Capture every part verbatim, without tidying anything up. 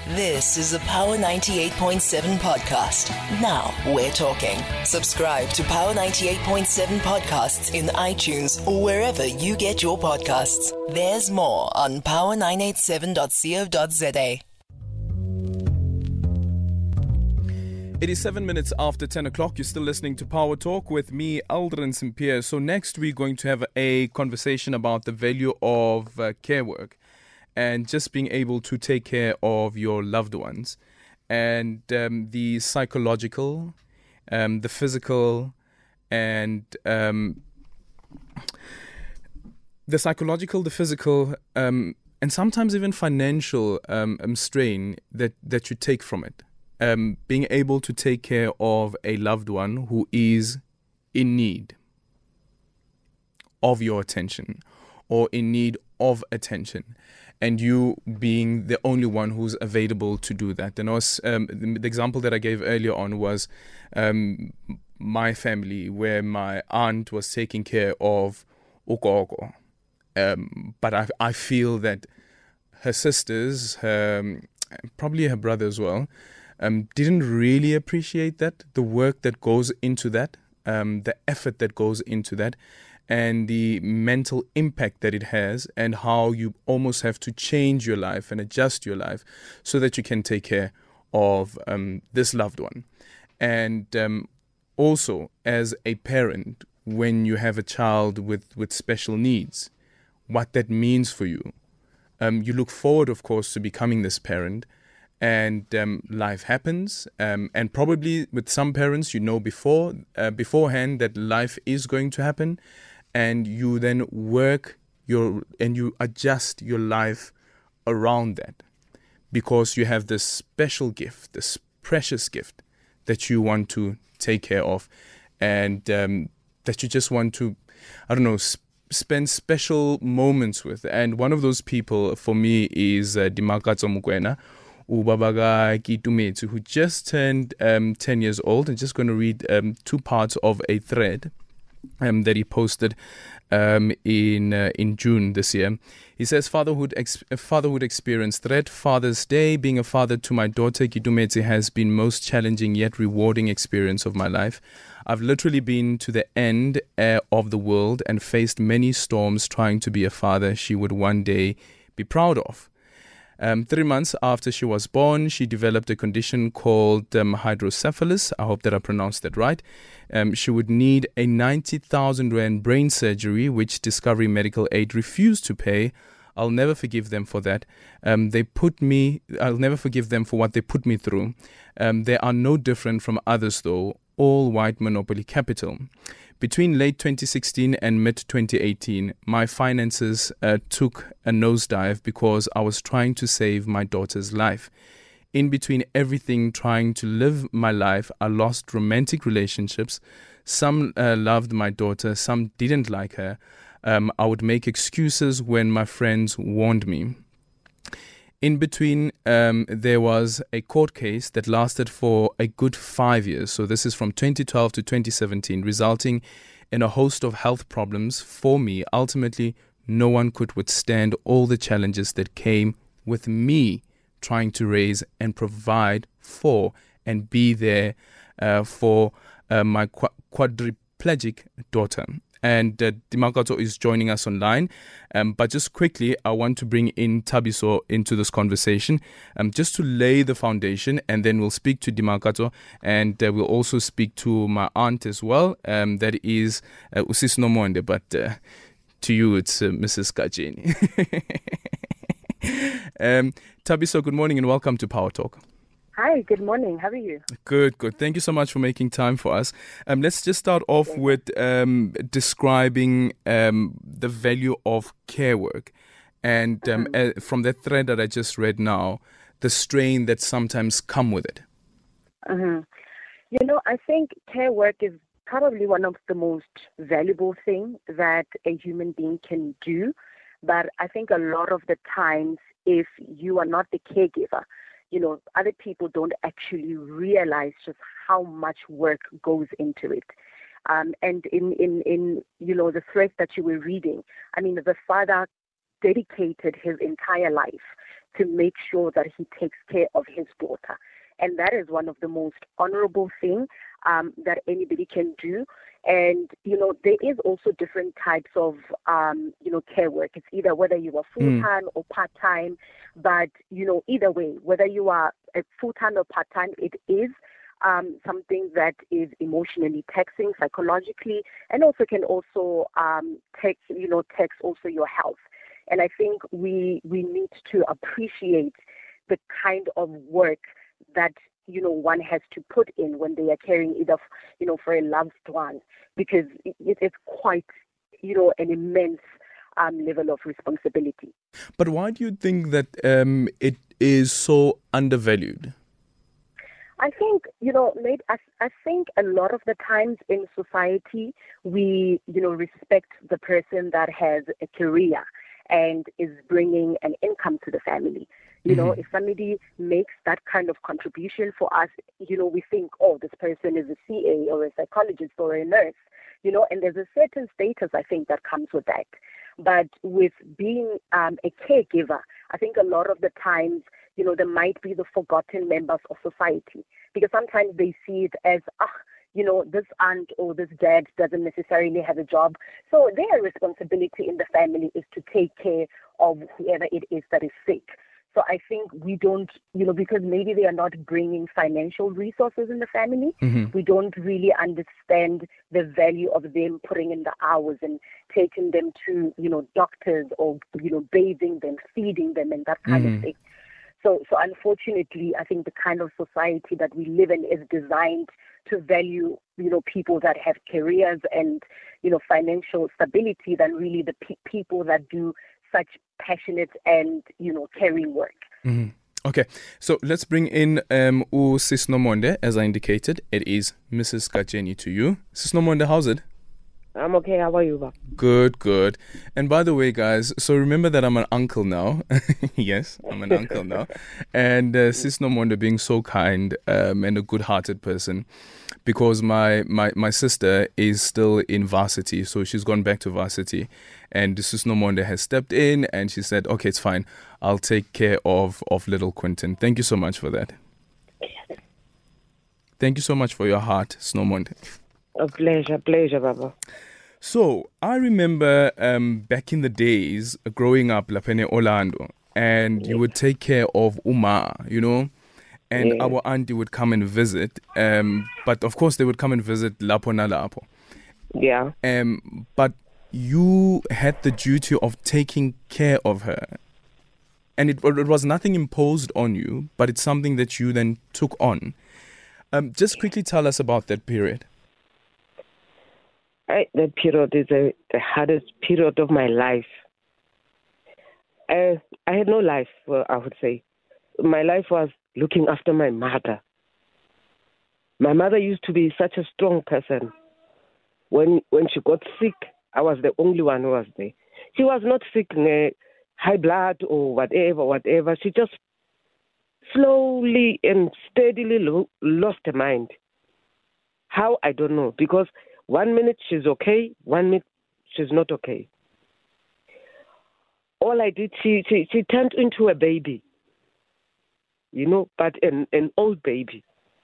This is a Power ninety-eight point seven podcast. Now we're talking. Subscribe to Power ninety-eight point seven podcasts in iTunes or wherever you get your podcasts. There's more on power nine eight seven dot co dot za. It is seven minutes after ten o'clock. You're still listening to Power Talk with me, Aldrin Saint-Pierre. So next we're going to have a conversation about the value of uh, care work and just being able to take care of your loved ones, and um, the psychological, um, the physical, and um, the psychological, the physical, um, and sometimes even financial um, um, strain that, that you take from it. Um, being able to take care of a loved one who is in need of your attention or in need of attention, and you being the only one who's available to do that. And was, um, the, the example that I gave earlier on was um, my family, where my aunt was taking care of Okoko. Um, but I, I feel that her sisters, her, probably her brother as well, Um, didn't really appreciate that, the work that goes into that, um, the effort that goes into that, and the mental impact that it has, and how you almost have to change your life and adjust your life so that you can take care of um, this loved one. And um, also, as a parent, when you have a child with, with special needs, what that means for you. Um, you look forward, of course, to becoming this parent. And um, life happens, um, and probably with some parents, you know before uh, beforehand that life is going to happen, and you then work your and you adjust your life around that, because you have this special gift, this precious gift that you want to take care of, and um, that you just want to, I don't know, sp- spend special moments with. And one of those people for me is uh, Dimakatso Mokoena, Ubabaga Kitumetsu, who just turned um, ten years old, and just going to read um, two parts of a thread um, that he posted um, in uh, in June this year. He says, fatherhood ex- fatherhood experience thread. Father's Day. Being a father to my daughter Kitumetsu has been most challenging yet rewarding experience of my life. I've literally been to the end uh, of the world and faced many storms trying to be a father she would one day be proud of. Um, three months after she was born, she developed a condition called um, hydrocephalus. I hope that I pronounced that right. Um, she would need a ninety thousand rand brain surgery, which Discovery Medical Aid refused to pay. I'll never forgive them for that. Um, they put me. I'll never forgive them for what they put me through. Um, they are no different from others, though. All white monopoly capital. Between late twenty sixteen and mid twenty eighteen, my finances uh, took a nosedive because I was trying to save my daughter's life. In between everything trying to live my life, I lost romantic relationships. Some uh, loved my daughter, some didn't like her. Um, I would make excuses when my friends warned me. In between, um, there was a court case that lasted for a good five years. So this is from twenty twelve to twenty seventeen, resulting in a host of health problems for me. Ultimately, no one could withstand all the challenges that came with me trying to raise and provide for and be there uh, for uh, my qu- quadriplegic daughter. And uh, Dimakatso is joining us online. Um, but just quickly, I want to bring in Thabiso into this conversation um, just to lay the foundation, and then we'll speak to Dimakatso, and uh, we'll also speak to my aunt as well. Um, that is uh, Usis Nomonde, but uh, to you, it's uh, Missus Kajeni. um, Thabiso, good morning and welcome to Power Talk. Hi, good morning. How are you? Good, good. Thank you so much for making time for us. Um, let's just start off okay. with um, describing um, the value of care work. And um, mm-hmm. uh, from the thread that I just read now, the strain that sometimes come with it. Mm-hmm. You know, I think care work is probably one of the most valuable things that a human being can do. But I think a lot of the times, if you are not the caregiver, you know, other people don't actually realize just how much work goes into it. Um, and in, in, in, you know, the thread that you were reading, I mean, the father dedicated his entire life to make sure that he takes care of his daughter. And that is one of the most honorable things um, that anybody can do. And, you know, there is also different types of, um, you know, care work. It's either whether you are full-time mm. or part-time. But, you know, either way, whether you are full-time or part-time, it is um, something that is emotionally taxing psychologically, and also can also um, tax, you know, tax also your health. And I think we we need to appreciate the kind of work that, you know, one has to put in when they are caring either, you know, for a loved one, because it, it's quite, you know, an immense um, level of responsibility. But why do you think that um, it is so undervalued? I think, you know, maybe, I, I think a lot of the times in society, we, you know, respect the person that has a career and is bringing an income to the family. You know, mm-hmm. if somebody makes that kind of contribution for us, you know, we think, oh, this person is a C A or a psychologist or a nurse, you know, and there's a certain status, I think, that comes with that. But with being um, a caregiver, I think a lot of the times, you know, there might be the forgotten members of society, because sometimes they see it as, ah, you know, this aunt or this dad doesn't necessarily have a job. So their responsibility in the family is to take care of whoever it is that is sick. So I think we don't, you know, because maybe they are not bringing financial resources in the family, mm-hmm. we don't really understand the value of them putting in the hours and taking them to, you know, doctors or, you know, bathing them, feeding them and that kind mm-hmm. of thing. So, so unfortunately, I think the kind of society that we live in is designed to value, you know, people that have careers and, you know, financial stability than really the pe- people that do such passionate and, you know, caring work. Mm-hmm. Okay, so let's bring in um, U Sis Nomonde. As I indicated, it is Missus Katjeni to you. Sis Nomonde, how's it? I'm okay. How are you, Bob? Good, good. And by the way, guys, so remember that I'm an uncle now. Yes, I'm an uncle now. And uh, Sis Nomonde being so kind um, and a good-hearted person, because my, my, my sister is still in varsity, so she's gone back to varsity. And Sis Nomonde has stepped in and she said, okay, it's fine. I'll take care of, of little Quentin. Thank you so much for that. Thank you so much for your heart, Nomonde. A pleasure, pleasure, Baba. So, I remember um, back in the days, uh, growing up, Lapene Orlando, and you would take care of Uma, you know, and yeah. our auntie would come and visit. Um, but of course, they would come and visit Lapo na Lapo. Yeah. Um, but you had the duty of taking care of her. And it, it was nothing imposed on you, but it's something that you then took on. Um, just quickly tell us about that period. I, that period is a, the hardest period of my life. Uh, I had no life, well, I would say. My life was looking after my mother. My mother used to be such a strong person. When when she got sick, I was the only one who was there. She was not sick, uh, high blood or whatever, whatever. She just slowly and steadily lo- lost her mind. How, I don't know, because one minute she's okay, one minute she's not okay. All I did, she, she, she turned into a baby, you know, but an, an old baby.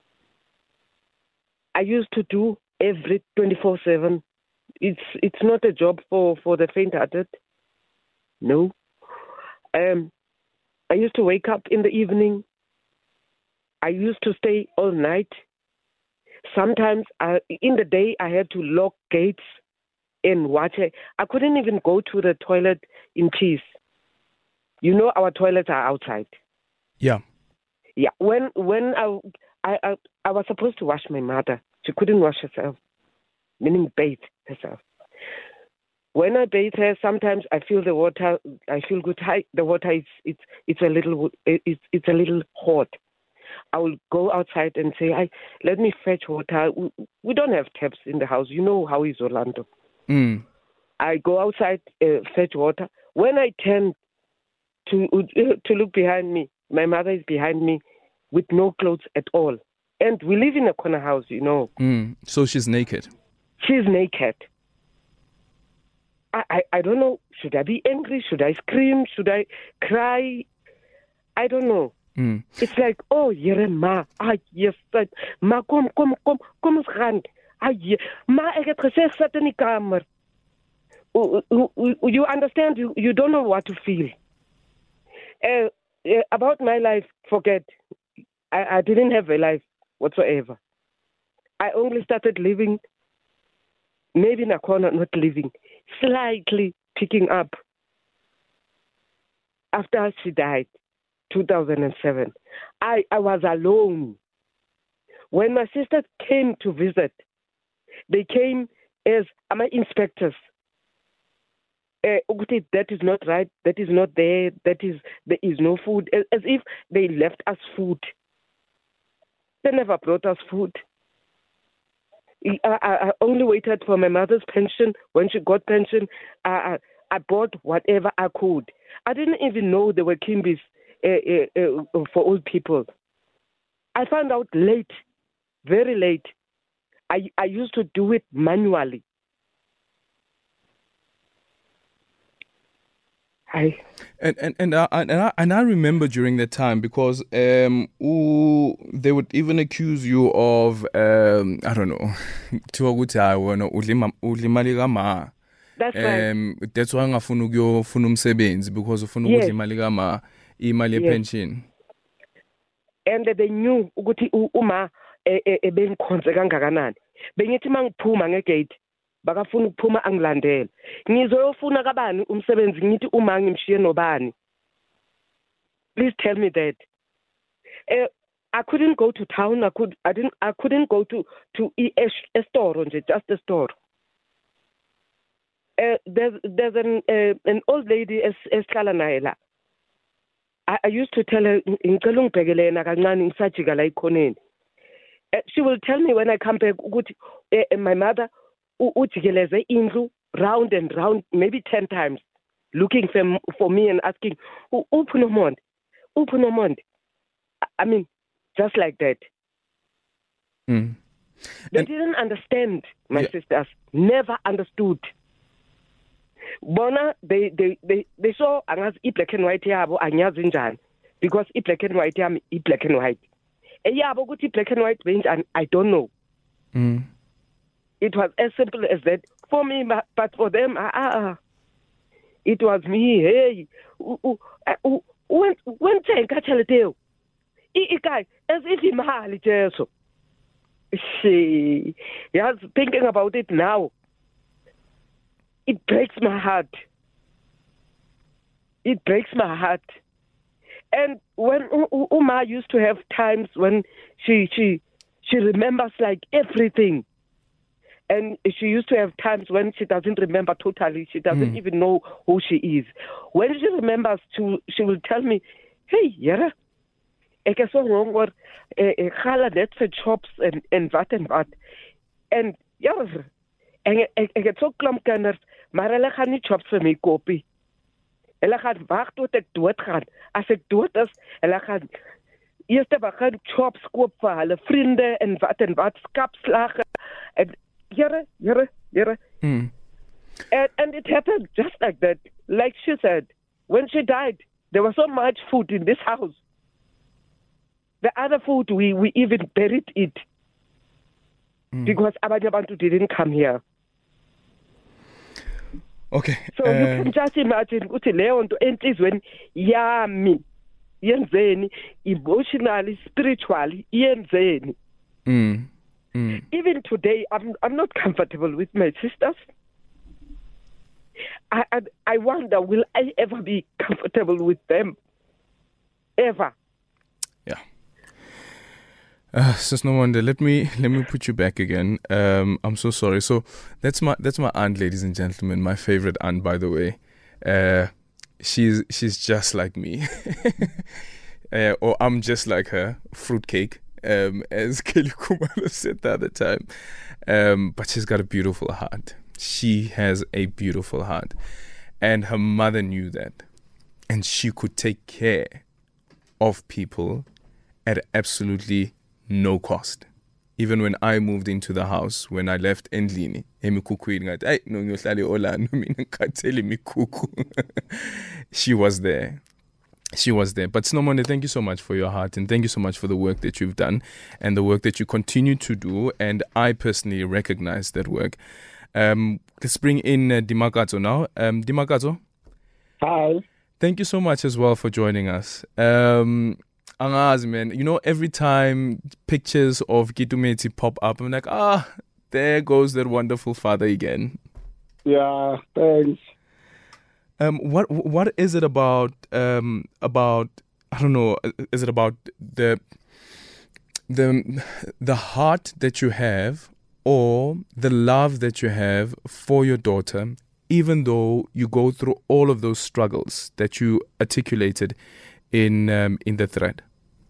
I used to do every twenty-four seven. It's it's not a job for, for the faint-hearted. No. Um, I used to wake up in the evening. I used to stay all night. Sometimes I, in the day, I had to lock gates and watch it. I couldn't even go to the toilet in peace. You know, our toilets are outside. Yeah. Yeah. When when I, I, I, I was supposed to wash my mother, she couldn't wash herself, meaning bathe herself. When I bathe her, sometimes I feel the water. I feel good. The water is it's it's a little it's it's a little hot. I will go outside and say, I, let me fetch water. We don't have taps in the house. You know how is Orlando. Mm. I go outside, uh, fetch water. When I turn to to look behind me, my mother is behind me with no clothes at all. And we live in a corner house, you know. Mm. So she's naked? She's naked. I, I, I don't know. Should I be angry? Should I scream? Should I cry? I don't know. Mm. It's like, oh, yere ma, ah, yes, that, ma, kom, kom, kom, kom eens gaan. Ah, yeah. Ma, ek het gesê, ek sit in die kamer. You understand? You, you don't know what to feel. Uh, uh, about my life, forget. I, I didn't have a life whatsoever. I only started living, maybe in a corner, not living, slightly picking up after she died, two thousand seven. I, I was alone. When my sisters came to visit, they came as my inspectors. Uh, that is not right, that is not there, that is, there is no food, as, as if they left us food. They never brought us food. I, I, I only waited for my mother's pension. When she got pension, I, I, I bought whatever I could. I didn't even know there were Kimbies uh, uh, uh, for old people. I found out late, very late. I, I used to do it manually. I, And and and I, and I and I remember during that time because um ooh, they would even accuse you of um I don't know to ukuthi hayi wena udlima udlimali kama. That's right. Um that's why ngafuna ukuyofuna umsebenzi because ufuna ukudla imali kama imali ye pension. And they knew ukuthi uma ebengikhonze kangakanani. Bengithi mangiphuma ngegate bakafuna ukuphuma angilandela. Ngizoyofuna kabani umsebenzi ngithi uma ngimshiye nobani. Please tell me that. Uh, I couldn't go to town. I could. I didn't. I couldn't go to to a, a store, just a store. Uh, there's there's an uh, an old lady esihlala naye la. I, I used to tell her ngicela ungibhekele yena kancane ngisajika la ikhoneni. She will tell me when I come back ukuthi uh, my mother ujikeleze indlu round and round maybe ten times looking for, for me and asking uphi nomonde uphi nomonde. I mean just like that. Mm. They And, didn't understand, my yeah. sisters never understood. Bona they they they, they saw angazi I black and white yabo anyazi njani because I black and white yami I black and white. Eyabo ukuthi black and white benjani I don't know. mm. It was as simple as that for me, but, but for them, ah, ah, it was me. Hey, when when ten catch a little, I guy as if he mahali jeso. She, yes, thinking about it now, it breaks my heart. It breaks my heart. And when Uma used to have times when she she she remembers like everything. And she used to have times when she doesn't remember totally. She doesn't mm. even know who she is. When she remembers, to, she will tell me, hey, Yara, ek is so honger. Ek ga net vir chops en en wat en wat. En ja, ek ek het so klomp kinders, maar hulle gaan nie chops vir my koopie. Hulle gaan wag tot ek doodgaan. As ek dood is, hulle gaan eers begin chops koop vir hulle vriende en wat en wat skapslage en Yere, yere, yere. Mm. And, and it happened just like that. Like she said, when she died, there was so much food in this house. The other food, we, we even buried it. Mm. Because abanye abantu didn't come here. Okay. So uh, you can just imagine ukuthi leyo nto enhlizweni yami yenzeni emotionally, spiritually yenzeni. Mm. Mm. Even today, I'm I'm not comfortable with my sisters. I, I I wonder, will I ever be comfortable with them? Ever? Yeah. Uh, Sis No Wonder, let me let me put you back again. Um, I'm so sorry. So that's my that's my aunt, ladies and gentlemen. My favorite aunt, by the way. Uh, she's she's just like me, uh, or I'm just like her. Fruitcake. Um, as Kelly Kumalo said the other time. Um, but she's got a beautiful heart. She has a beautiful heart. And her mother knew that. And she could take care of people at absolutely no cost. Even when I moved into the house, when I left Endlini, she was there. She was there. But Snomonde, thank you so much for your heart, and thank you so much for the work that you've done and the work that you continue to do. And I personally recognize that work. Um, let's bring in uh, Dimakazo now. Um, Dimakazo. Hi. Thank you so much as well for joining us. Um, Angazi, man, you know, every time pictures of Gitumeti pop up, I'm like, ah, there goes that wonderful father again. Yeah, thanks. Um, what what is it about um about I don't know, is it about the the the heart that you have or the love that you have for your daughter, even though you go through all of those struggles that you articulated in um, in the thread?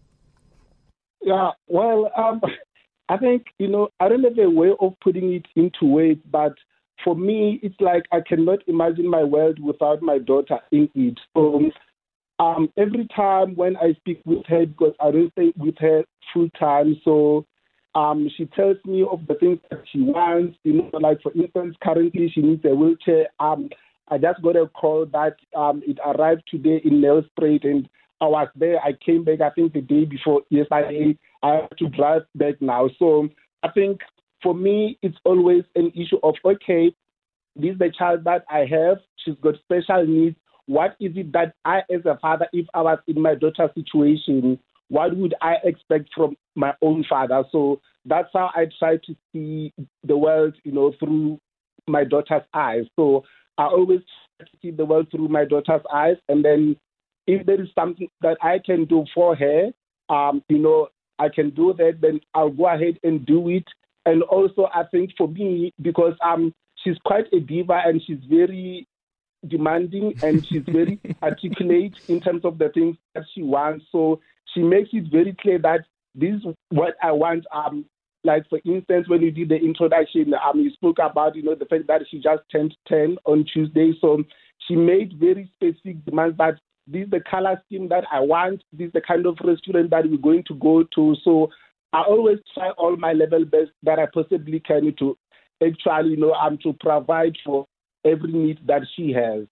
Yeah, well, um, I think, you know, I don't have a way of putting it into words, but for me, it's like I cannot imagine my world without my daughter in it. So um, every time when I speak with her, because I don't stay with her full time, so um, she tells me of the things that she wants. You know, like for instance, currently she needs a wheelchair. Um, I just got a call that um, it arrived today in Nelspruit, and I was there. I came back, I think, the day before yesterday. I have to drive back now. So I think for me, it's always an issue of, okay, this is the child that I have. She's got special needs. What is it that I, as a father, if I was in my daughter's situation, what would I expect from my own father? So that's how I try to see the world, you know, through my daughter's eyes. So I always try to see the world through my daughter's eyes. And then if there is something that I can do for her, um, you know, I can do that, then I'll go ahead and do it. And also, I think for me, because um, she's quite a diva and she's very demanding and she's very articulate in terms of the things that she wants. So she makes it very clear that this is what I want. Um, like, for instance, when you did the introduction, um, you spoke about, you know, the fact that she just turned ten on Tuesday. So she made very specific demands that this is the color scheme that I want. This is the kind of restaurant that we're going to go to. So I always try all my level best that I possibly can to actually, you know, um, to provide for every need that she has.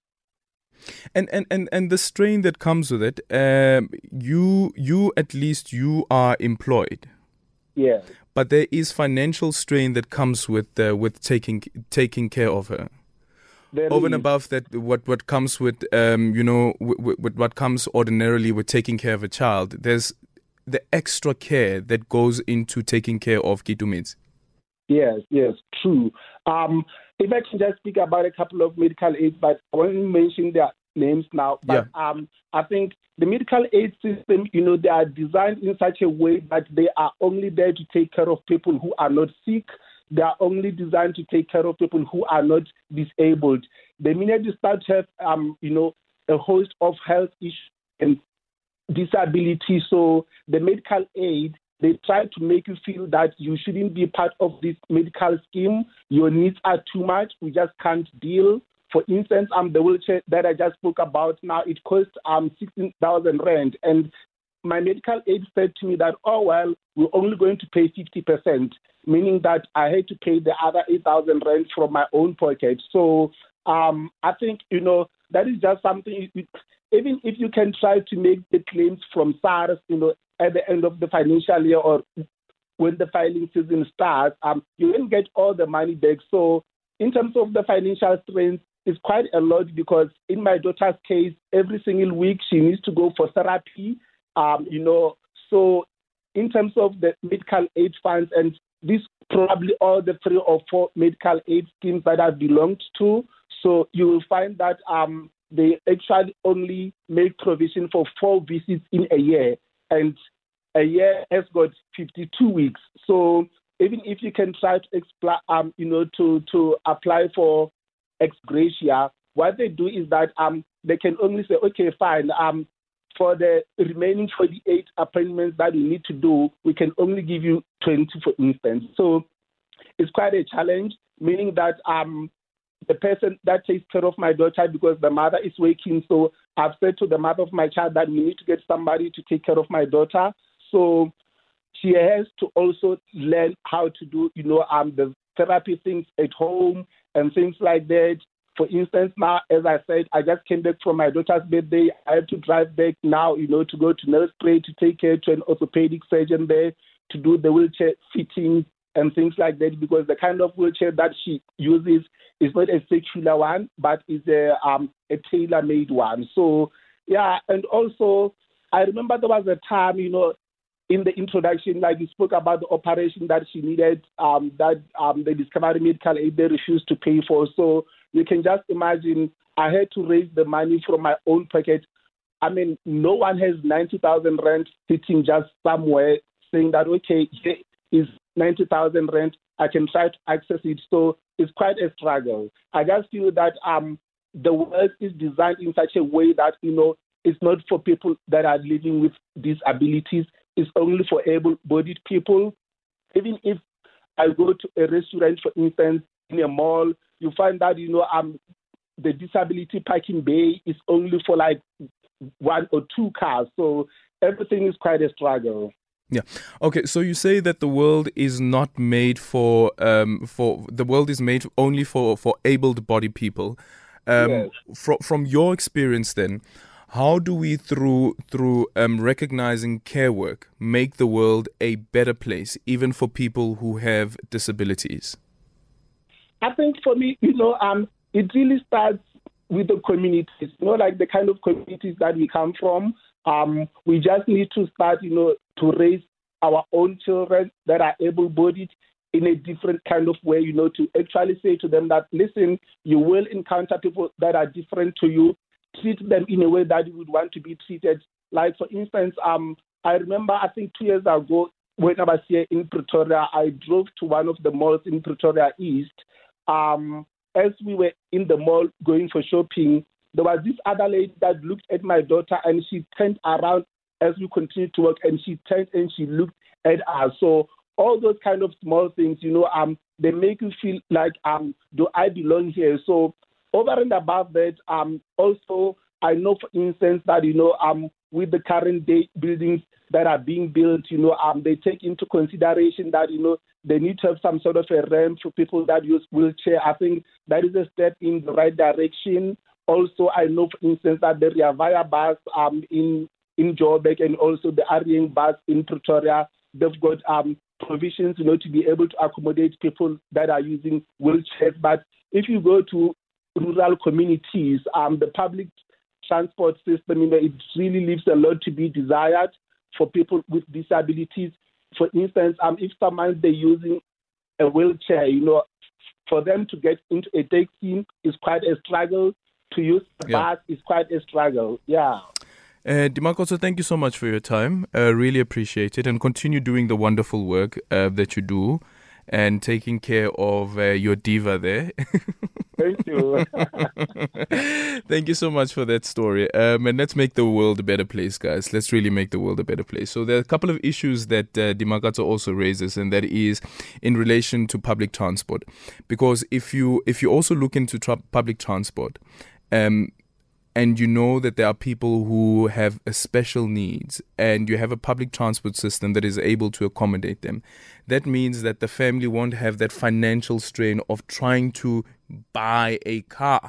And and, and, and the strain that comes with it, um, you you at least you are employed. Yeah. But there is financial strain that comes with uh, with taking taking care of her. There Over is. and above that, what what comes with um, you know, with, with what comes ordinarily with taking care of a child, there's the extra care that goes into taking care of Gitumets. Yes, yes, true. Um, if I can just speak about a couple of medical aids, but I won't mention their names now. But Yeah. um, I think the medical aid system, you know, they are designed in such a way that they are only there to take care of people who are not sick. They are only designed to take care of people who are not disabled. The minute you start to have, um, you know, a host of health issues and disability, so the medical aid, they try to make you feel that you shouldn't be part of this medical scheme. Your needs are too much. We just can't deal. For instance, um, the wheelchair that I just spoke about now, it costs um sixteen thousand rand, and my medical aid said to me that, oh well, we're only going to pay fifty percent, meaning that I had to pay the other eight thousand rand from my own pocket. So um, I think, you know, that is just something. Even if you can try to make the claims from SARS, you know, at the end of the financial year or when the filing season starts, um, you won't get all the money back. So in terms of the financial strain, it's quite a lot because in my daughter's case, every single week she needs to go for therapy, um, you know. So in terms of the medical aid funds, and this probably all the three or four medical aid schemes that I've belonged to, so you will find that um, they actually only make provision for four visits in a year. And a year has got fifty-two weeks. So even if you can try to expl- um, you know, to, to apply for ex gratia, what they do is that um, they can only say, okay, fine, um, for the remaining forty-eight appointments that you need to do, we can only give you twenty, for instance. So it's quite a challenge, meaning that um, the person that takes care of my daughter, because the mother is working, so I've said to the mother of my child that we need to get somebody to take care of my daughter. So she has to also learn how to do, you know, um, the therapy things at home and things like that. For instance, now, as I said, I just came back from my daughter's birthday. I have to drive back now, you know, to go to Nelspruit to take her to an orthopedic surgeon there to do the wheelchair fitting and things like that, because the kind of wheelchair that she uses is not a circular one, but is a, um, a tailor-made one. So, yeah, and also, I remember there was a time, you know, in the introduction, like you spoke about the operation that she needed, um, that um, the Discovery Medical Aid, they refused to pay for. So you can just imagine, I had to raise the money from my own pocket. I mean, no one has ninety thousand rand sitting just somewhere saying that, okay, here is ninety thousand rand, I can try to access it. So it's quite a struggle. I just feel that um, the world is designed in such a way that, you know, it's not for people that are living with disabilities. It's only for able-bodied people. Even if I go to a restaurant, for instance, in a mall, you find that, you know, um, the disability parking bay is only for like one or two cars. So everything is quite a struggle. Yeah. Okay. So you say that the world is not made for um for the world is made only for for able-bodied people. Um, Yes. From from your experience, then, how do we through through um recognizing care work make the world a better place, even for people who have disabilities? I think for me, you know, um, it really starts with the communities, you know, like the kind of communities that we come from. Um, we just need to start, you know, to raise our own children that are able-bodied in a different kind of way, you know, to actually say to them that, listen, you will encounter people that are different to you. Treat them in a way that you would want to be treated. Like, for instance, um, I remember, I think two years ago, when I was here in Pretoria, I drove to one of the malls in Pretoria East. Um, as we were in the mall going for shopping, there was this other lady that looked at my daughter, and she turned around as we continued to work, and she turned and she looked at us. So all those kind of small things, you know, um, they make you feel like, um, do I belong here? So over and above that, um, also, I know, for instance, that, you know, um, with the current day buildings that are being built, you know, um, they take into consideration that, you know, they need to have some sort of a ramp for people that use wheelchair. I think that is a step in the right direction. Also, I know, for instance, that the Rea Vaya bus um, in, in Joburg and also the Arieng bus in Pretoria, they've got um, provisions, you know, to be able to accommodate people that are using wheelchairs. But if you go to rural communities, um, the public transport system, you know, it really leaves a lot to be desired for people with disabilities. For instance, um, if someone they're using a wheelchair, you know, for them to get into a taxi is quite a struggle. To use the Yeah. bus is quite a struggle. Yeah. Uh, Dimakoso, thank you so much for your time. Uh, really appreciate it, and continue doing the wonderful work uh, that you do and taking care of uh, your diva there. Thank you. Thank you so much for that story. Um, and let's make the world a better place, guys. Let's really make the world a better place. So there are a couple of issues that uh, Dimakatso also raises, and that is in relation to public transport. Because if you if you also look into tra- public transport, um, and you know that there are people who have a special needs, and you have a public transport system that is able to accommodate them, that means that the family won't have that financial strain of trying to buy a car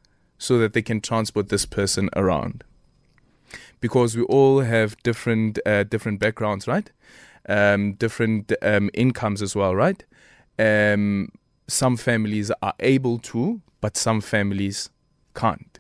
so that they can transport this person around. Because we all have different uh, different backgrounds, right? Um, different um, incomes as well, right? Um, some families are able to, but some families can't.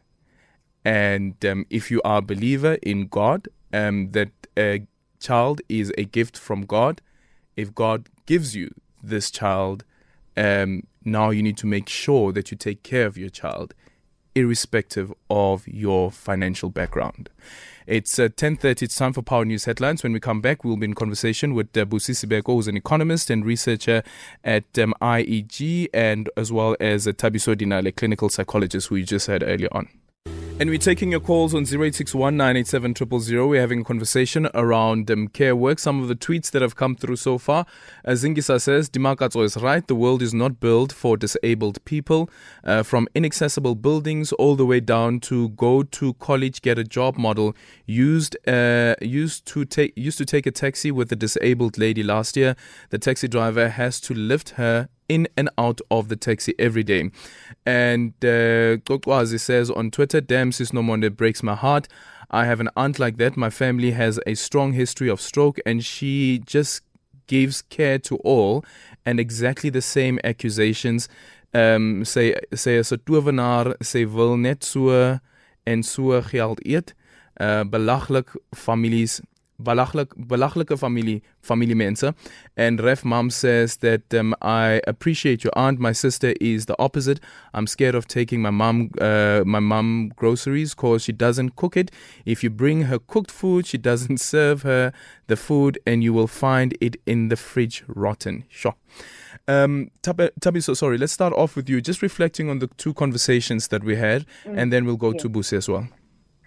And um, if you are a believer in God, um, that a child is a gift from God, if God gives you this child, um, now you need to make sure that you take care of your child, irrespective of your financial background. It's uh, ten thirty, it's time for Power News Headlines. When we come back, we'll be in conversation with uh, Busisi Beko, who's an economist and researcher at um, I E G, and as well as uh, Tabiso Dinale, clinical psychologist, who you just heard earlier on. And we're taking your calls on zero eight six one, nine eight seven, zero zero zero. We're having a conversation around um, care work. Some of the tweets that have come through so far. Uh, Zingisa says, Dimakatso is right. The world is not built for disabled people. Uh, from inaccessible buildings all the way down to go to college, get a job model. Used uh, used to take used to take a taxi with a disabled lady last year. The taxi driver has to lift her in and out of the taxi every day. And uh, Kokwazi says on Twitter, damn, Sis Nomonde breaks my heart. I have an aunt like that. My family has a strong history of stroke, and she just gives care to all, and exactly the same accusations. Um, sy sy is 'n towenaar, sy wil net so en so geld eet. Uh, belaglik families, belaglik belaglike familie familiemense. And Ref Mom says that um, I appreciate your aunt. My sister is the opposite. I'm scared of taking my mom uh, my mom groceries because she doesn't cook it. If you bring her cooked food, she doesn't serve her the food, and you will find it in the fridge rotten. Sure. Um, Tabi, Tabi, so sorry. Let's start off with you, just reflecting on the two conversations that we had, mm. and then we'll go yeah. to Busi as well.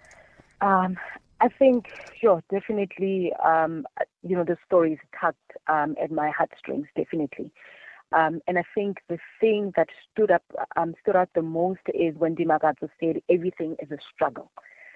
Um, I think, sure, definitely, um, you know, the stories tugged um, at my heartstrings, definitely. Um, and I think the thing that stood up, um, stood out the most is when Dimakatso said everything is a struggle.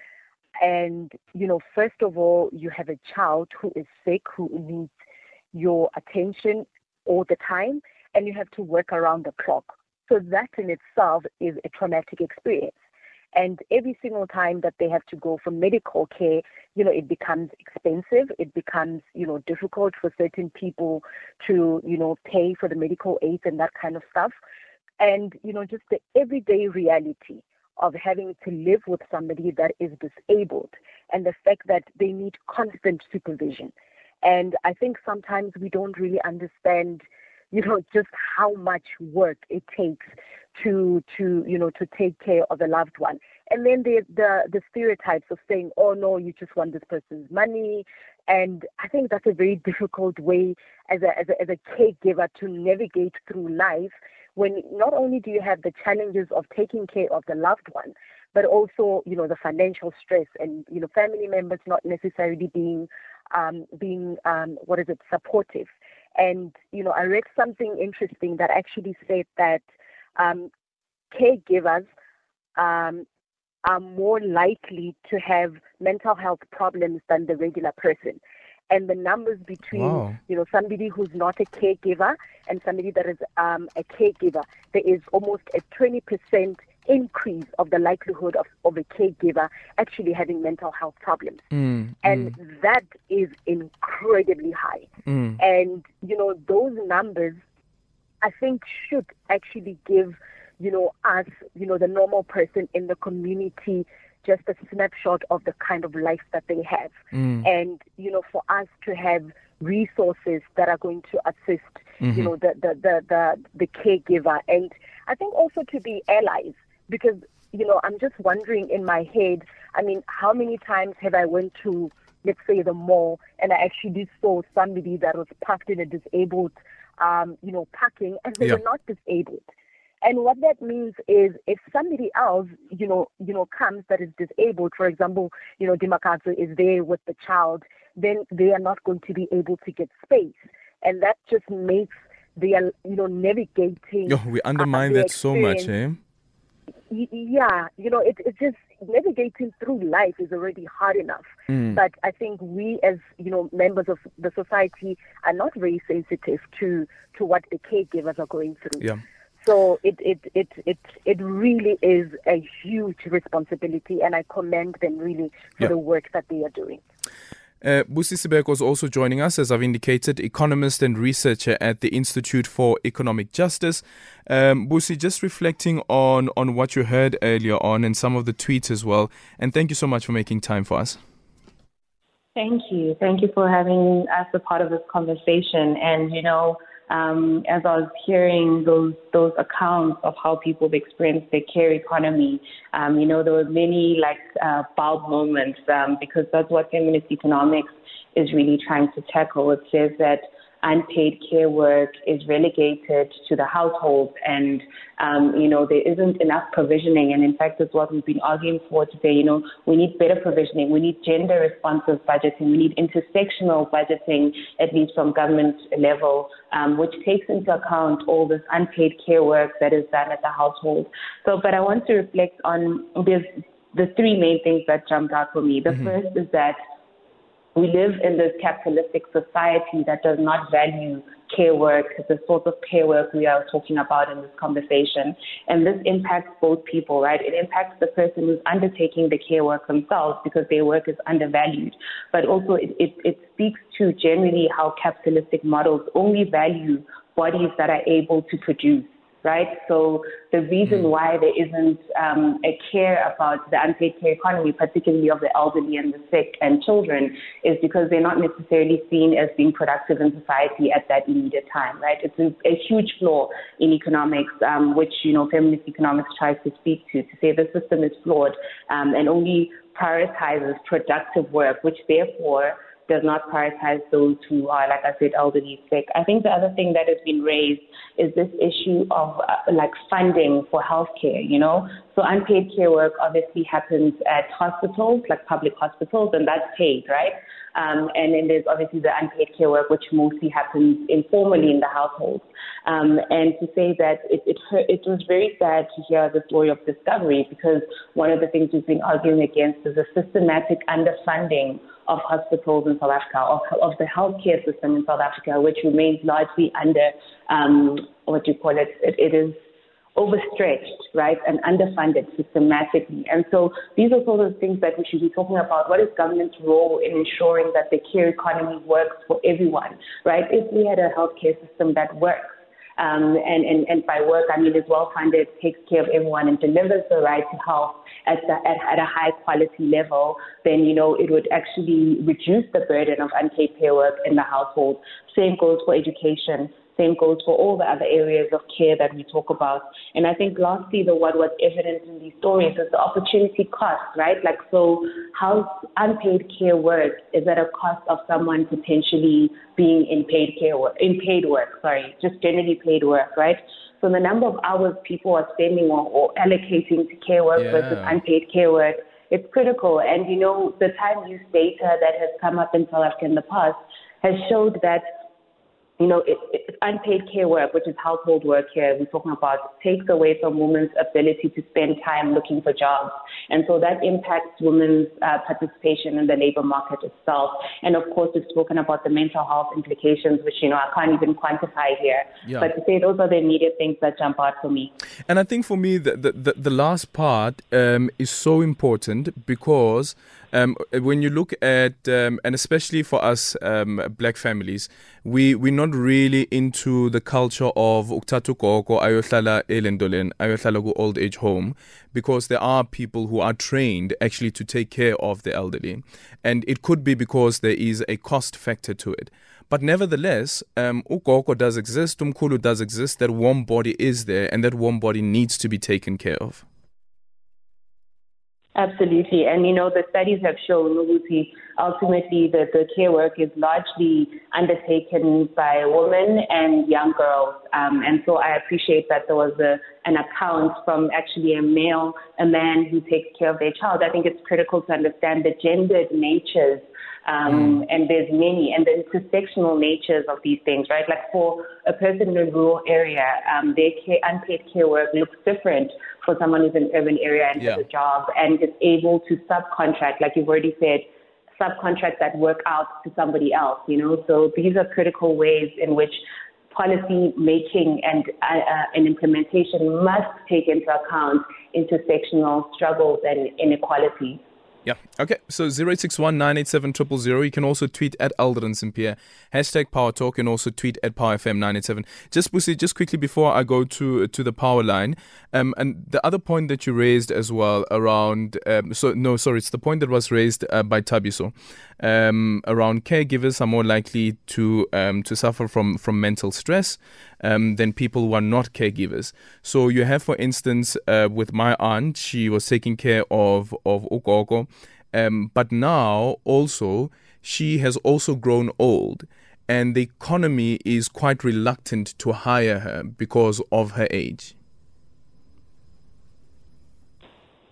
And, you know, first of all, you have a child who is sick, who needs your attention all the time, and you have to work around the clock. So that in itself is a traumatic experience. And every single time that they have to go for medical care, you know, it becomes expensive. It becomes, you know, difficult for certain people to, you know, pay for the medical aid and that kind of stuff. And, you know, just the everyday reality of having to live with somebody that is disabled, and the fact that they need constant supervision. And I think sometimes we don't really understand, you know, just how much work it takes to, to you know, to take care of a loved one. And then the, the the stereotypes of saying, oh, no, you just want this person's money. And I think that's a very difficult way as a, as a, as a caregiver to navigate through life, when not only do you have the challenges of taking care of the loved one, but also, you know, the financial stress and, you know, family members not necessarily being, um, being um, what is it, supportive. And, you know, I read something interesting that actually said that um, caregivers um, are more likely to have mental health problems than the regular person. And the numbers between, wow. you know, somebody who's not a caregiver and somebody that is um, a caregiver, there is almost a twenty percent increase of the likelihood of, of a caregiver actually having mental health problems. Mm, and mm. that is incredibly high. Mm. And, you know, those numbers, I think, should actually give, you know, us, you know, the normal person in the community, just a snapshot of the kind of life that they have. Mm. And, you know, for us to have resources that are going to assist, mm-hmm. you know, the, the, the, the, the caregiver. And I think also to be allies, because, you know, I'm just wondering in my head, I mean, how many times have I went to, let's say, the mall, and I actually saw somebody that was parked in a disabled, um, you know, parking, and they yeah. were not disabled. And what that means is if somebody else, you know, you know, comes that is disabled, for example, you know, Dimakatso is there with the child, then they are not going to be able to get space. And that just makes their, you know, navigating. Yo, we undermine uh, that so much, eh? Y- yeah, you know, it, it's just navigating through life is already hard enough. Mm. But I think we as, you know, members of the society are not very sensitive to, to what the caregivers are going through. Yeah. So it, it, it, it, it really is a huge responsibility, and I commend them really for yeah. the work that they are doing. Uh, Busi Sibeko is also joining us, as I've indicated, economist and researcher at the Institute for Economic Justice. Um, Busi, just reflecting on, on what you heard earlier on and some of the tweets as well, and thank you so much for making time for us. Thank you. Thank you for having us a part of this conversation. And, you know, Um, as I was hearing those those accounts of how people have experienced their care economy, um, you know, there were many like uh, bulb moments um, because that's what feminist economics is really trying to tackle. It says that unpaid care work is relegated to the household, and um, you know, there isn't enough provisioning. And in fact, that's what we've been arguing for today. You know, we need better provisioning. We need gender responsive budgeting. We need intersectional budgeting, at least from government level, um, which takes into account all this unpaid care work that is done at the household. So, but I want to reflect on this, the three main things that jumped out for me. The mm-hmm. first is that we live in this capitalistic society that does not value care work, the sort of care work we are talking about in this conversation. And this impacts both people, right? It impacts the person who's undertaking the care work themselves because their work is undervalued. But also it, it, it speaks to generally how capitalistic models only value bodies that are able to produce. Right? So the reason mm. why there isn't um, a care about the unpaid care economy, particularly of the elderly and the sick and children, is because they're not necessarily seen as being productive in society at that immediate time, right? It's a, a huge flaw in economics, um, which, you know, feminist economics tries to speak to, to say the system is flawed um, and only prioritizes productive work, which therefore does not prioritize those who are, like I said, elderly, sick. I think the other thing that has been raised is this issue of uh, like funding for healthcare, you know. So unpaid care work obviously happens at hospitals, like public hospitals, and that's paid, right? Um, and then there's obviously the unpaid care work, which mostly happens informally in the household. Um, and to say that it, it, it was very sad to hear the story of Discovery, because one of the things we've been arguing against is a systematic underfunding of hospitals in South Africa, of, of the healthcare system in South Africa, which remains largely under, um, what do you call it, it, it is overstretched, right, and underfunded systematically. And so these are sort of things that we should be talking about. What is government's role in ensuring that the care economy works for everyone, right? If we had a healthcare system that works, Um, and, and, and by work, I mean is well-funded, takes care of everyone, and delivers the right to health at, the, at, at a high-quality level, then, you know, it would actually reduce the burden of unpaid care work in the household. Same goes for education. Same goes for all the other areas of care that we talk about. And I think lastly, the what was evident in these stories is the opportunity cost, right? Like, so how unpaid care work is at a cost of someone potentially being in paid care work, in paid work, sorry, just generally paid work, right? So the number of hours people are spending or, or allocating to care work yeah. versus unpaid care work, it's critical. And, you know, the time use data that has come up in South Africa in the past has showed that, you know, it, it, unpaid care work, which is household work here, we're talking about, takes away from women's ability to spend time looking for jobs. And so that impacts women's uh, participation in the labor market itself. And of course, we've spoken about the mental health implications, which, you know, I can't even quantify here. Yeah. But to say those are the immediate things that jump out for me. And I think for me, the, the, the, the last part um, is so important because Um, when you look at, um, and especially for us um, black families, we, we're not really into the culture of ukthatha ugogo ayohlala elendoleni, ayohlala ku old age home, because there are people who are trained actually to take care of the elderly. And it could be because there is a cost factor to it. But nevertheless, um, ugogo does exist, umkhulu does exist, that warm body is there, and that warm body needs to be taken care of. Absolutely. And, you know, the studies have shown, Nobuti, ultimately that the care work is largely undertaken by women and young girls. Um, and so I appreciate that there was a, an account from actually a male, a man who takes care of their child. I think it's critical to understand the gendered natures Um, mm. and there's many, and the intersectional natures of these things, right? Like for a person in a rural area, um, their care, unpaid care work looks different for someone who's in an urban area and yeah. has a job and is able to subcontract, like you've already said, subcontract that work out to somebody else, you know? So these are critical ways in which policy making and, uh, and implementation must take into account intersectional struggles and inequalities. Yeah. Okay. So zero eight six one nine eight seven zero zero zero. You can also tweet at Alderaan Sampear. Hashtag Power Talk, and also tweet at Power F M nine eight seven. Just Busi, just quickly before I go to to the power line, um, and the other point that you raised as well around, um, so no, sorry, it's the point that was raised uh, by Thabiso, um, around caregivers are more likely to um to suffer from from mental stress um than people who are not caregivers. So you have, for instance, uh, with my aunt, she was taking care of of ugogo. Um, but now also she has also grown old, and the economy is quite reluctant to hire her because of her age.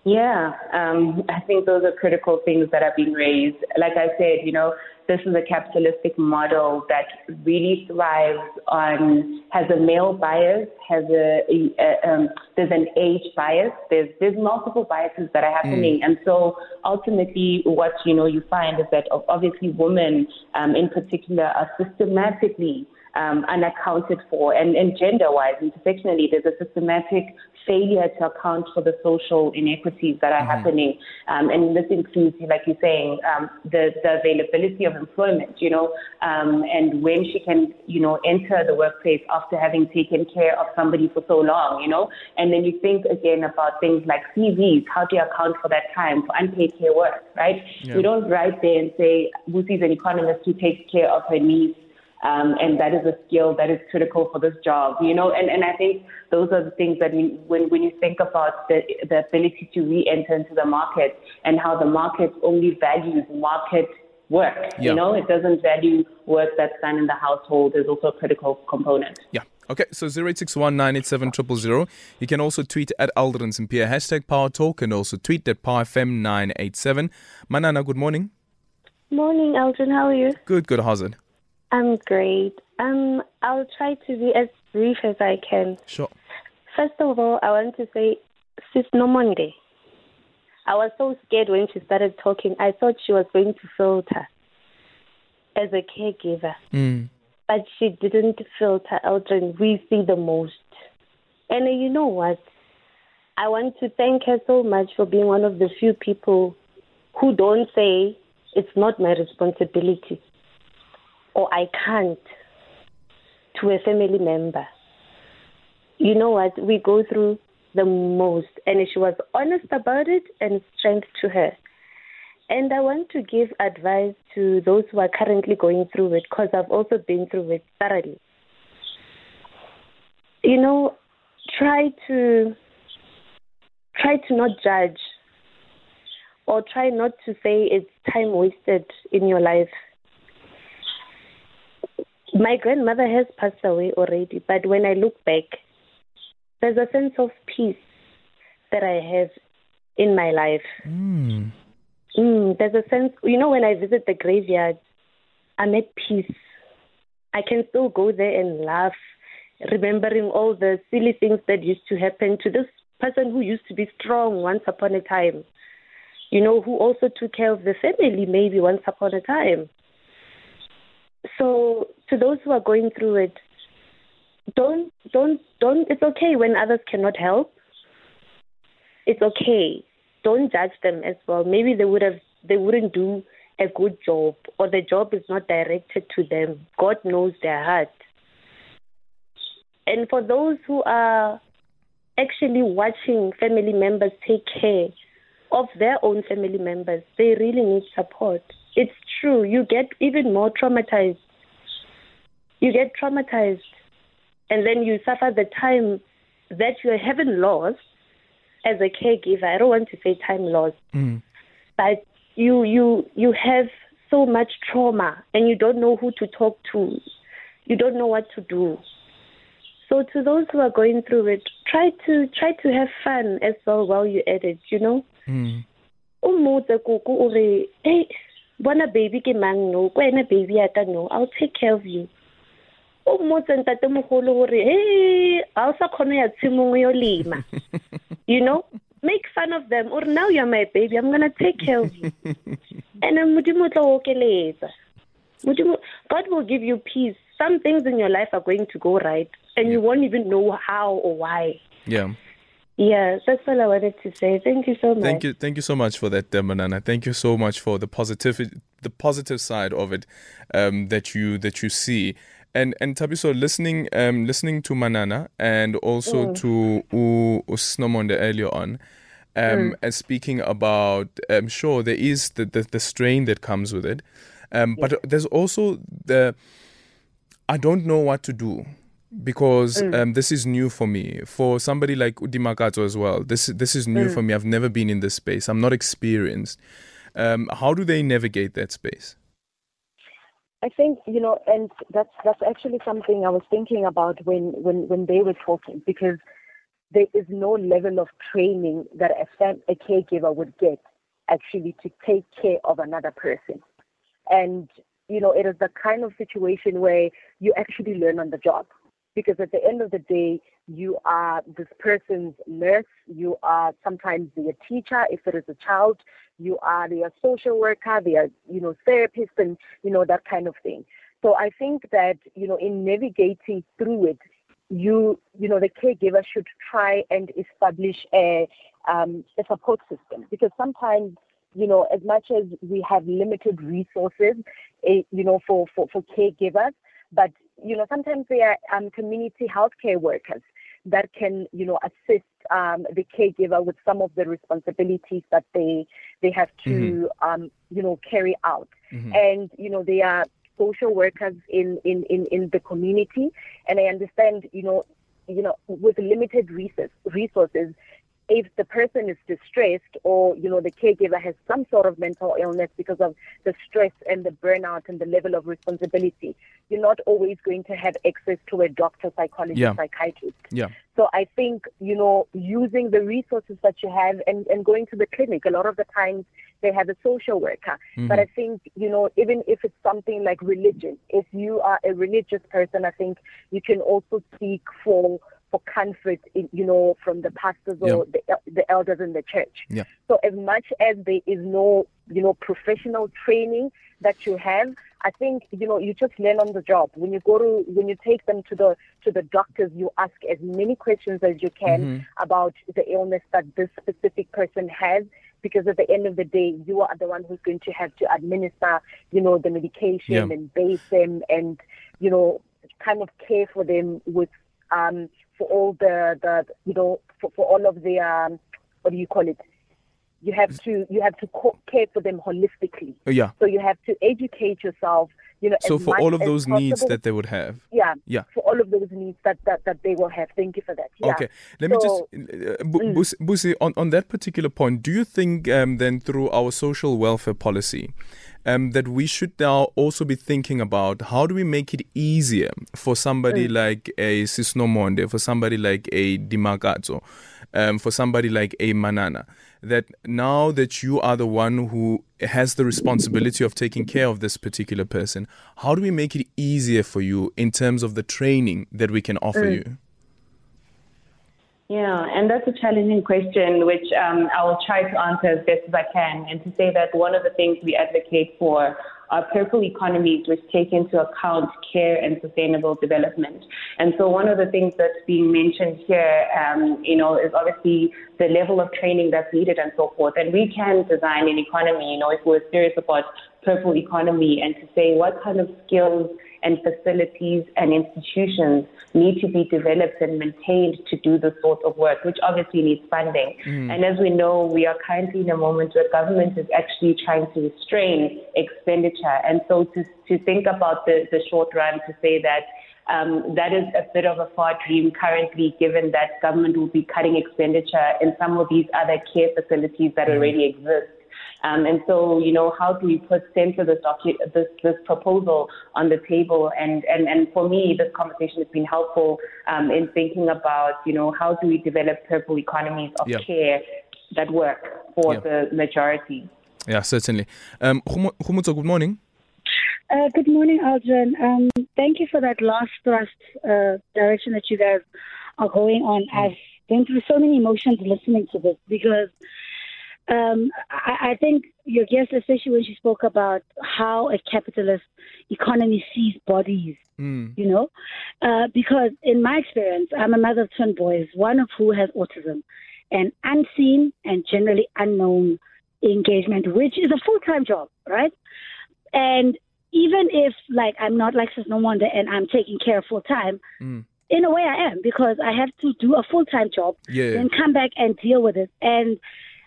Yeah, um, I think those are critical things that are being raised. Like I said, you know, this is a capitalistic model that really thrives on, has a male bias, has a, a, a um, there's an age bias, there's there's multiple biases that are happening. Mm. And so ultimately what, you know, you find is that obviously women um, in particular are systematically Um, unaccounted for, and, and gender-wise, intersectionally, there's a systematic failure to account for the social inequities that are mm-hmm. happening, um, and this includes, like you're saying, um, the, the availability of employment, you know, um, and when she can, you know, enter the workplace after having taken care of somebody for so long, you know, and then you think again about things like C Vs. How do you account for that time for unpaid care work, right? Yeah. You don't write there and say, Busi's an economist who takes care of her niece. Um, and that is a skill that is critical for this job, you know, and, and I think those are the things that we, when, when you think about the, the ability to re-enter into the market and how the market only values market work, yeah. you know, it doesn't value work that's done in the household is also a critical component. Yeah. Okay, so zero eight six one nine eight seven zero zero zero. You can also tweet at Aldrin Sampear, hashtag Power Talk, and also tweet at Power F M nine eight seven. Manana, good morning. Morning, Aldrin. How are you? Good, good. How's it? I'm great. Um, I'll try to be as brief as I can. Sure. First of all, I want to say, Sis Nomonde. I was so scared when she started talking. I thought she was going to filter as a caregiver. Mm. But she didn't filter, Aldrin. We see the most. And you know what? I want to thank her so much for being one of the few people who don't say it's not my responsibility or I can't to a family member. You know what? We go through the most. And she was honest about it and strength to her. And I want to give advice to those who are currently going through it because I've also been through it thoroughly. You know, try to try to not judge or try not to say it's time wasted in your life. My grandmother has passed away already, but when I look back, there's a sense of peace that I have in my life. Mm. Mm, there's a sense, you know, when I visit the graveyard, I'm at peace. I can still go there and laugh, remembering all the silly things that used to happen to this person who used to be strong once upon a time, you know, who also took care of the family maybe once upon a time. So to those who are going through it, don't, don't, don't, it's okay when others cannot help. It's okay. Don't judge them as well. Maybe they would have, they wouldn't do a good job or the job is not directed to them. God knows their heart. And for those who are actually watching family members take care of their own family members, they really need support. It's true. You get even more traumatized. You get traumatized. And then you suffer the time that you haven't lost as a caregiver. I don't want to say time lost. Mm. But you, you, you have so much trauma and you don't know who to talk to. You don't know what to do. So to those who are going through it, try to try to have fun as well while you're at it, you know? Mm. Hey, bona baby ke mang no, kwena baby ata no, I'll take care of you. O motse ntate mogolo hore hey, a sa khona ya tshimong yo lima. You know, make fun of them. Or now you're my baby, I'm going to take care of you. And then modimo tla o keletsa. Modimo, God will give you peace. Some things in your life are going to go right and you won't even know how or why. Yeah. Yeah, that's all I wanted to say. Thank you so much. Thank you, thank you so much for that, uh, Manana. Thank you so much for the positive, the positive side of it um, that you that you see. And and Thabiso, listening um, listening to Manana and also mm. to U Usnomonde earlier on, um, mm. and speaking about, um, sure, there is the, the, the strain that comes with it, um, but yeah. there's also the, I don't know what to do. Because mm. um, this is new for me. For somebody like Udimakato as well, this this is new mm. for me. I've never been in this space. I'm not experienced. Um, how do they navigate that space? I think, you know, and that's that's actually something I was thinking about when, when, when they were talking, because there is no level of training that a, fam- a caregiver would get actually to take care of another person. And, you know, it is the kind of situation where you actually learn on the job. Because at the end of the day, you are this person's nurse, you are sometimes their teacher, if it is a child, you are their social worker, their, you know, therapist, and, you know, that kind of thing. So I think that, you know, in navigating through it, you, you know, the caregiver should try and establish a, um, a support system. Because sometimes, you know, as much as we have limited resources, uh, you know, for, for, for caregivers, but, you know, sometimes there are um, community healthcare workers that can, you know, assist um, the caregiver with some of the responsibilities that they they have to, mm-hmm. um, you know, carry out. Mm-hmm. And, you know, they are social workers in, in, in, in the community. And I understand, you know, you know, with limited resources, resources, if the person is distressed or, you know, the caregiver has some sort of mental illness because of the stress and the burnout and the level of responsibility, you're not always going to have access to a doctor, psychologist, yeah. psychiatrist. Yeah. So I think, you know, using the resources that you have and, and going to the clinic, a lot of the times they have a social worker. Mm-hmm. But I think, you know, even if it's something like religion, if you are a religious person, I think you can also seek for for comfort, in, you know, from the pastors or yeah. the, the elders in the church. Yeah. So as much as there is no, you know, professional training that you have, I think, you know, you just learn on the job. When you go to, when you take them to the to the doctors, you ask as many questions as you can mm-hmm. about the illness that this specific person has, because at the end of the day, you are the one who's going to have to administer, you know, the medication yeah. and bathe them and, you know, kind of care for them with, um, for all the, the you know, for, for all of the, um, what do you call it? You have to you have to care for them holistically. Yeah. So you have to educate yourself. You know. So as for much all of as those possible. needs that they would have. Yeah. Yeah. For all of those needs that, that, that they will have. Thank you for that. Yeah. Okay. Let so, me just, uh, B- mm. Busi, on on that particular point, do you think um, then through our social welfare policy, um, that we should now also be thinking about how do we make it easier for somebody mm. like a Sisnomonde, for somebody like a Dimakato, um, for somebody like a Manana, that now that you are the one who has the responsibility of taking care of this particular person, how do we make it easier for you in terms of the training that we can offer mm. you? Yeah, and that's a challenging question, which um, I will try to answer as best as I can, and to say that one of the things we advocate for are purple economies which take into account care and sustainable development. And so one of the things that's being mentioned here, um, you know, is obviously the level of training that's needed and so forth. And we can design an economy, you know, if we're serious about purple economy, and to say what kind of skills and facilities and institutions need to be developed and maintained to do this sort of work, which obviously needs funding. Mm. And as we know, we are currently in a moment where government is actually trying to restrain expenditure. And so to, to think about the, the short run, to say that um, that is a bit of a far dream currently, given that government will be cutting expenditure in some of these other care facilities that mm. already exist. Um, and so, you know, how do we put center this, docu- this this proposal on the table? And, and, and for me, this conversation has been helpful um, in thinking about, you know, how do we develop purple economies of yeah. care that work for yeah. the majority? Yeah, certainly. Um, Khumutso, good morning. Uh, good morning, Aldrin. Um, thank you for that last thrust uh, direction that you guys are going on. Mm. I've been through so many emotions listening to this because Um, I, I think your guest, especially when she spoke about how a capitalist economy sees bodies, mm. you know, uh, because in my experience, I'm a mother of twin boys, one of who has autism, an unseen and generally unknown engagement, which is a full-time job, right? And even if, like, I'm not like Sisnomonde and I'm taking care of full-time, mm. in a way I am, because I have to do a full-time job yeah. and come back and deal with it. And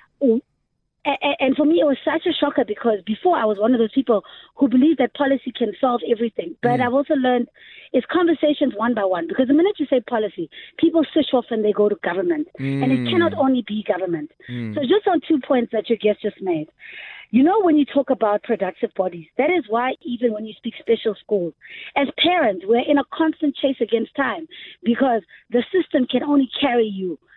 And for me, it was such a shocker because before I was one of those people who believed that policy can solve everything. But mm. I've also learned it's conversations one by one, because the minute you say policy, people switch off and they go to government. Mm. And it cannot only be government. Mm. So just on two points that your guest just made. You know, when you talk about productive bodies, that is why even when you speak special schools, as parents, we're in a constant chase against time because the system can only carry you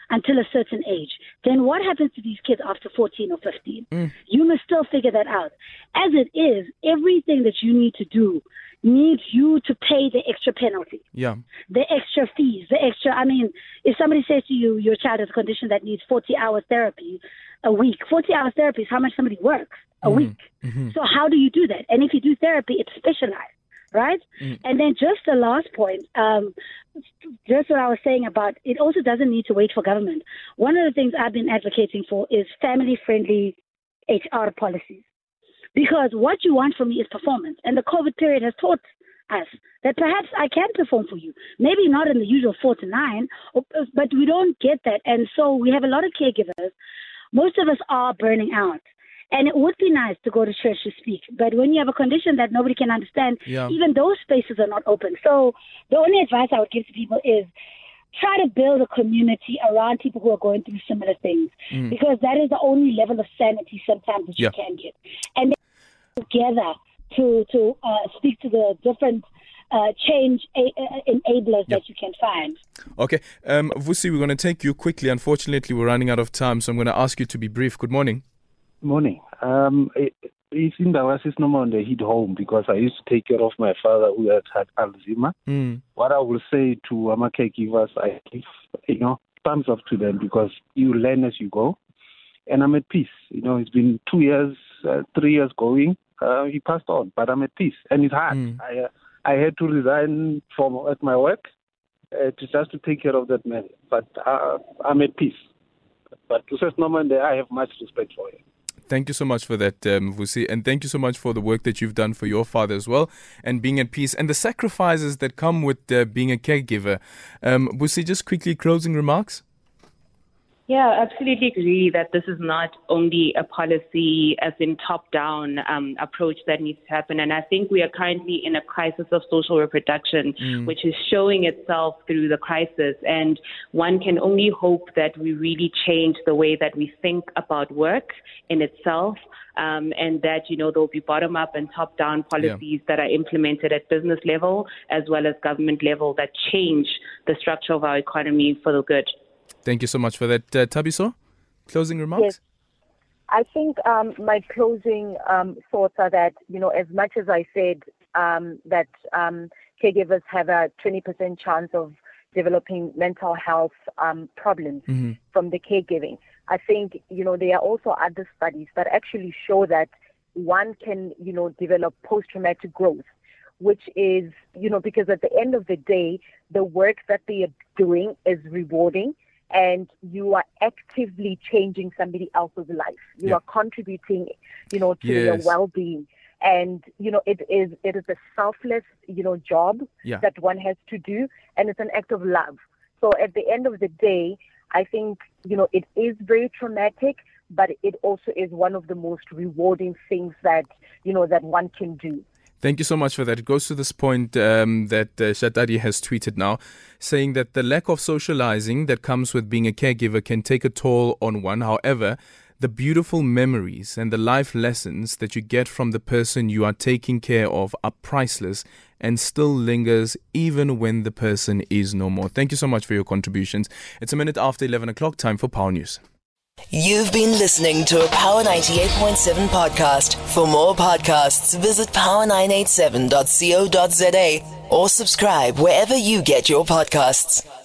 until a certain age. Then what happens to these kids after fourteen or fifteen? Mm. You must still figure that out. As it is, everything that you need to do needs you to pay the extra penalty. Yeah. The extra fees, the extra, I mean, if somebody says to you, your child has a condition that needs forty hours therapy a week, forty hours therapy is how much somebody works a mm. week. Mm-hmm. So how do you do that? And if you do therapy, it's specialized, right? Mm. And then just the last point, um, just what I was saying about, it also doesn't need to wait for government. One of the things I've been advocating for is family-friendly H R policies. Because what you want from me is performance. And the COVID period has taught us that perhaps I can perform for you. Maybe not in the usual four to nine, but we don't get that. And so we have a lot of caregivers. Most of us are burning out. And it would be nice to go to church to speak. But when you have a condition that nobody can understand, yeah. even those spaces are not open. So the only advice I would give to people is try to build a community around people who are going through similar things. Mm. Because that is the only level of sanity sometimes that yeah. you can get. And then together to, to uh, speak to the different Uh, change a- a- enablers yep. that you can find. Okay. Um, Vusi, we're going to take you quickly. Unfortunately, we're running out of time, so I'm going to ask you to be brief. Good morning. Morning. Um, it, it's in the no more on the heat home because I used to take care of my father who had had Alzheimer's. Mm. What I will say to our caregivers, I give, you know, thumbs up to them because you learn as you go. And I'm at peace. You know, it's been two years, uh, three years going. Uh, he passed on, but I'm at peace. And it's hard. Mm. I, uh, I had to resign from at my work uh, to just to take care of that man. But uh, I'm at peace. But to say Norman, I have much respect for him. Thank you so much for that, um, Vusi. And thank you so much for the work that you've done for your father as well and being at peace and the sacrifices that come with uh, being a caregiver. Um, Vusi, just quickly, closing remarks? Yeah, absolutely agree that this is not only a policy as in top-down um, approach that needs to happen. And I think we are currently in a crisis of social reproduction, mm. which is showing itself through the crisis. And one can only hope that we really change the way that we think about work in itself. Um, and that, you know, there'll be bottom-up and top-down policies yeah. that are implemented at business level as well as government level that change the structure of our economy for the good. Thank you so much for that. Uh, Thabiso, closing remarks? Yes. I think um, my closing um, thoughts are that, you know, as much as I said um, that um, caregivers have a twenty percent chance of developing mental health um, problems mm-hmm. from the caregiving, I think, you know, there are also other studies that actually show that one can, you know, develop post-traumatic growth, which is, you know, because at the end of the day, the work that they are doing is rewarding. And you are actively changing somebody else's life. You yeah. are contributing, you know, to yes. their well-being. And, you know, it is it is a selfless, you know, job yeah. that one has to do. And it's an act of love. So at the end of the day, I think, you know, it is very traumatic, but it also is one of the most rewarding things that, you know, that one can do. Thank you so much for that. It goes to this point um, that uh, Shatadi has tweeted now, saying that the lack of socializing that comes with being a caregiver can take a toll on one. However, the beautiful memories and the life lessons that you get from the person you are taking care of are priceless and still lingers even when the person is no more. Thank you so much for your contributions. It's a minute after eleven o'clock, time for Power News. You've been listening to a Power ninety-eight point seven podcast. For more podcasts, visit power nine eight seven dot co dot za or subscribe wherever you get your podcasts.